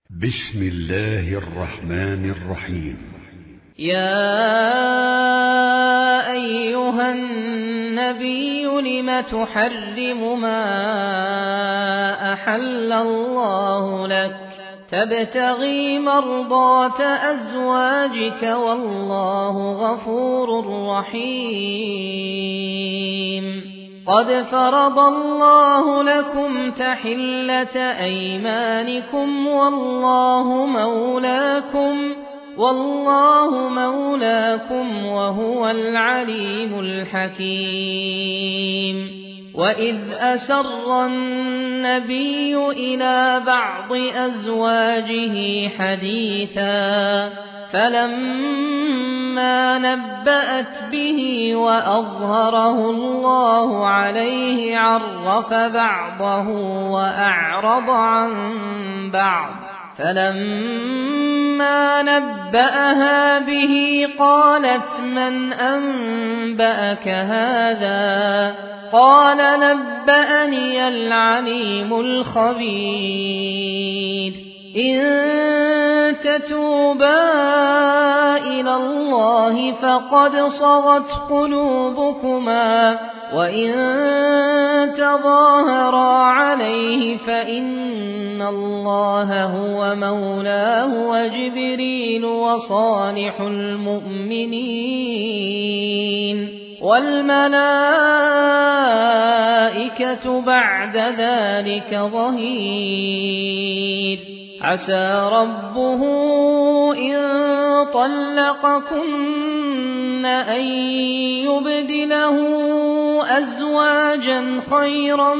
بسم الله الرحمن الرحيم. يا أيها النبي لم تحرم ما أحل الله لك تبتغي مرضات أزواجك والله غفور رحيم. قد فرض الله لكم تحلة أيمانكم والله مولاكم وهو العليم الحكيم. وإذ أسر النبي إلى بعض أزواجه حديثا فلما نبأت به وأظهره الله عليه عرف بعضه وأعرض عن بعض. فلما نبأها به قالت من أنبأك هذا؟ قال نبأني العليم الخبير. إن تتوبا إلى الله فقد صغت قلوبكما وإن تظاهرا عليه فإن الله هو مولاه وجبريل وصالح المؤمنين والملائكة بعد ذلك ظهير. عسى ربه إن طلقكن أن يبدله أزواجا خيرا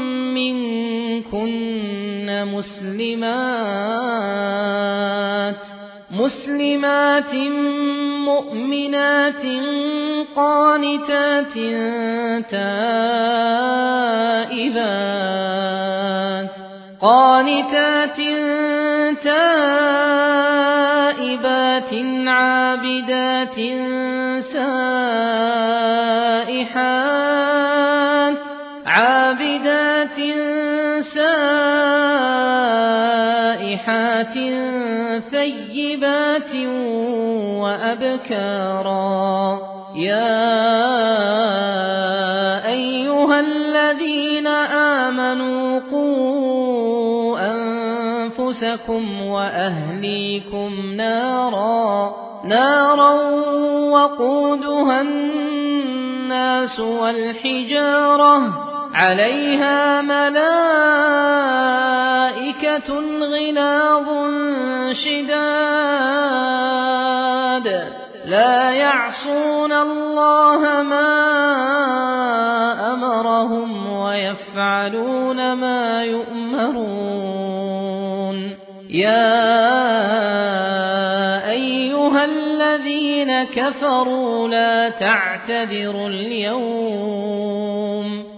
منكن مسلمات مؤمنات قانتات تائبات عابدات سائحات ثيبات وأبكارا. يا أيها الذين آمنوا قوا أنفسكم وأهليكم نارا وقودها الناس والحجارة عليها ملائكة غلاظ شداد لا يعصون الله ما أمرهم ويفعلون ما يؤمرون. يا أيها الذين كفروا لا تعتذروا اليوم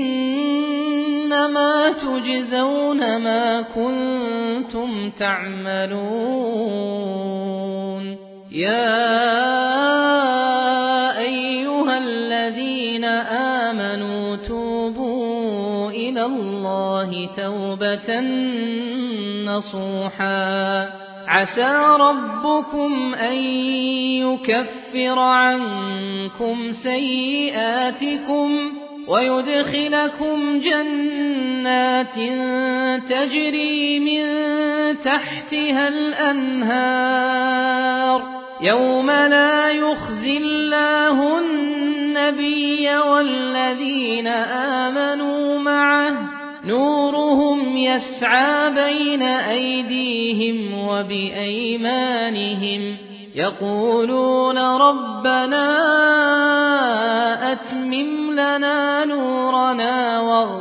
إنما تجزون ما كنتم تعملون. يا أيها الذين آمنوا توبوا إلى الله توبة نصوحا عسى ربكم أن يكفر عنكم سيئاتكم ويدخلكم جنات تجري من تحتها الأنهار يوم لا يخزي الله النبي والذين آمنوا معه نورهم يسعى بين أيديهم وبأيمانهم يقولون ربنا أتمم لنا نورنا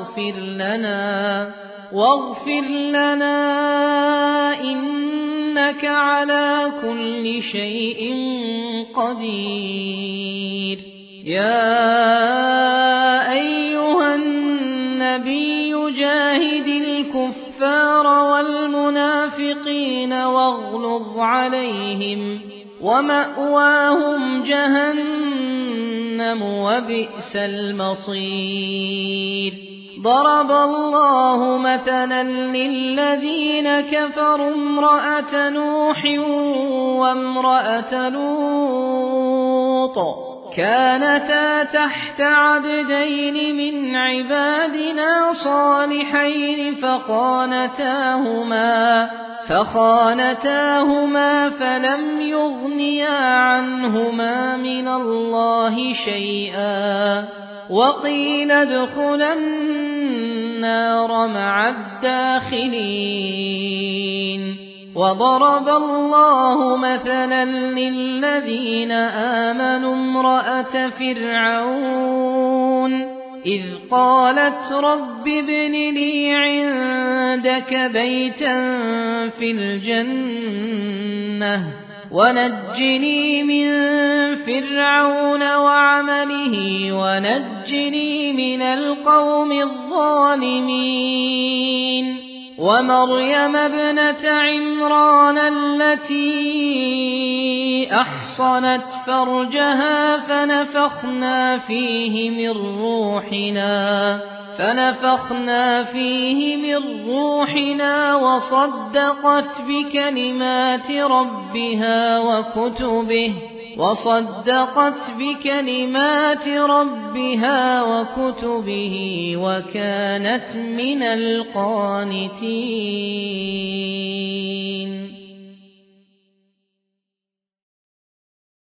واغفر لنا إنك على كل شيء قدير. يا أيها النبي جاهد الكفار والمنافقين واغلظ عليهم ومأواهم جهنم وبئس المصير. ضرب الله مثلا للذين كفروا امرأة نوح وامرأة لوط كانتا تحت عبدين من عبادنا صالحين فخانتاهما فلم يغنيا عنهما من الله شيئا وقيل ادخلا النار مع الداخلين. وضرب الله مثلا للذين آمنوا امرأة فرعون إذ قالت رب ابن لي عندك بيتا في الجنة ونجني من فرعون وعمله ونجني من القوم الظالمين. ومريم ابنة عمران التي أحصنت فرجها فنفخنا فيه من روحنا وصدقت بكلمات ربها وكتبه وكانت من القانتين.